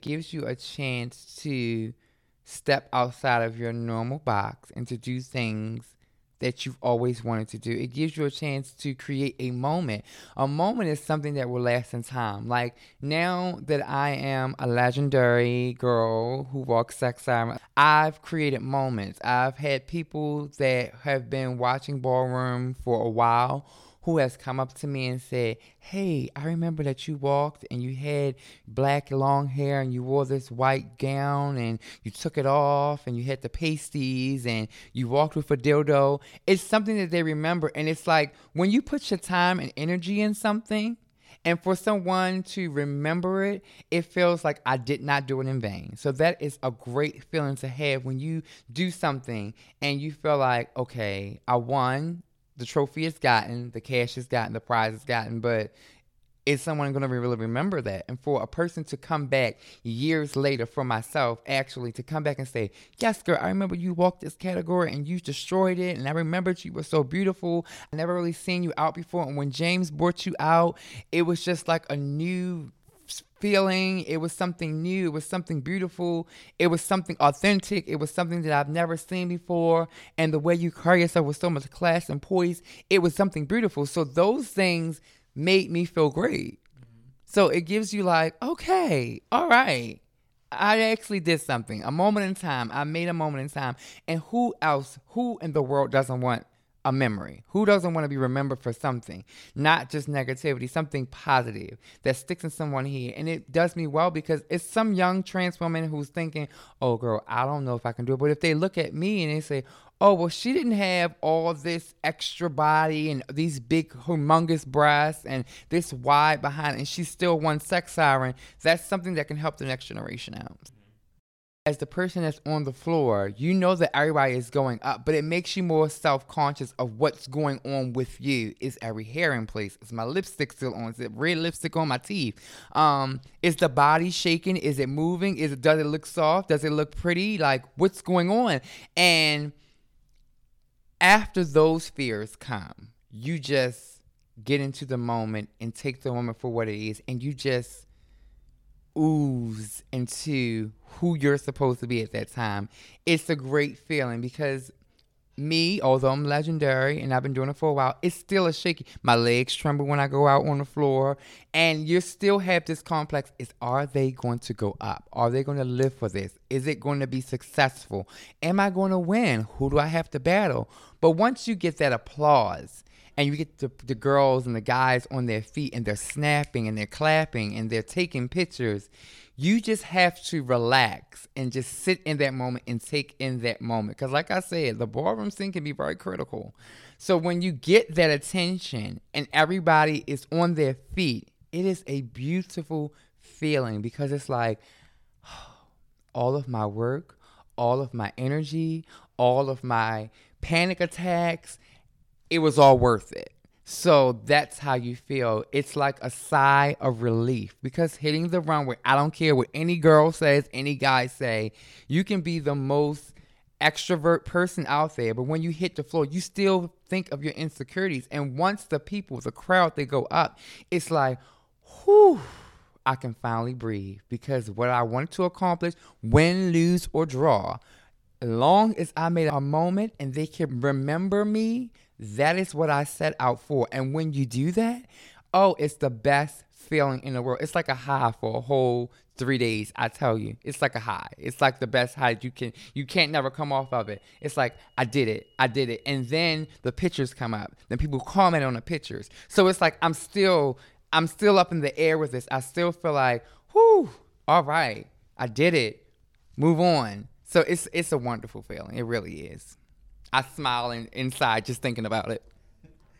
gives you a chance to step outside of your normal box and to do things that you've always wanted to do. It gives you a chance to create a moment. A moment is something that will last in time. Like now that I am a legendary girl who walks sex siren, I've created moments. I've had people that have been watching Ballroom for a while who has come up to me and said, "Hey, I remember that you walked and you had black long hair and you wore this white gown and you took it off and you had the pasties and you walked with a dildo." It's something that they remember. And it's like when you put your time and energy in something, and for someone to remember it, it feels like I did not do it in vain. So that is a great feeling to have when you do something and you feel like, okay, I won. The trophy is gotten, the cash is gotten, the prize is gotten, but is someone going to really remember that? And for a person to come back years later, for myself, actually, to come back and say, "Yes, girl, I remember you walked this category and you destroyed it, and I remembered you were so beautiful. I never really seen you out before, and when James brought you out, it was just like a new feeling. It was something new. It was something beautiful. It was something authentic. It was something that I've never seen before. And the way you carry yourself with so much class and poise, it was something beautiful." So those things made me feel great. So it gives you like, okay, all right, I actually did something. A moment in time. I made a moment in time. And who in the world doesn't want a memory? Who doesn't want to be remembered for something? Not just negativity, something positive that sticks in someone's head. And it does me well because it's some young trans woman who's thinking, "Oh, girl, I don't know if I can do it." But if they look at me and they say, "Oh, well, she didn't have all this extra body and these big, humongous breasts and this wide behind, and she still won sex siren," that's something that can help the next generation out. As the person that's on the floor, you know that everybody is going up, but it makes you more self-conscious of what's going on with you. Is every hair in place? Is my lipstick still on? Is it red lipstick on my teeth? Is the body shaking? Is it moving? Does it look soft? Does it look pretty? Like, what's going on? And after those fears come, you just get into the moment and take the moment for what it is, and you just ooze into who you're supposed to be at that time. It's a great feeling because me, although I'm legendary and I've been doing it for a while, it's still a shaky. My legs tremble when I go out on the floor, and you still have this complex. Are they going to go up? Are they going to live for this? Is it going to be successful? Am I going to win? Who do I have to battle? But once you get that applause, and you get the girls and the guys on their feet and they're snapping and they're clapping and they're taking pictures, you just have to relax and just sit in that moment and take in that moment. Because like I said, the ballroom scene can be very critical. So when you get that attention and everybody is on their feet, it is a beautiful feeling because it's like all of my work, all of my energy, all of my panic attacks, it was all worth it. So that's how you feel. It's like a sigh of relief because hitting the runway, I don't care what any girl says, any guy say, you can be the most extrovert person out there, but when you hit the floor, you still think of your insecurities. And once the crowd, they go up, it's like, whew, I can finally breathe because what I wanted to accomplish, win, lose, or draw, as long as I made a moment and they can remember me, that is what I set out for. And when you do that, oh, it's the best feeling in the world. It's like a high for a whole 3 days, I tell you. It's like a high. It's like the best high you can't never come off of it. It's like, I did it. And then the pictures come up. Then people comment on the pictures. So it's like I'm still up in the air with this. I still feel like, whew, all right, I did it. Move on. So it's a wonderful feeling. It really is. I smile inside just thinking about it.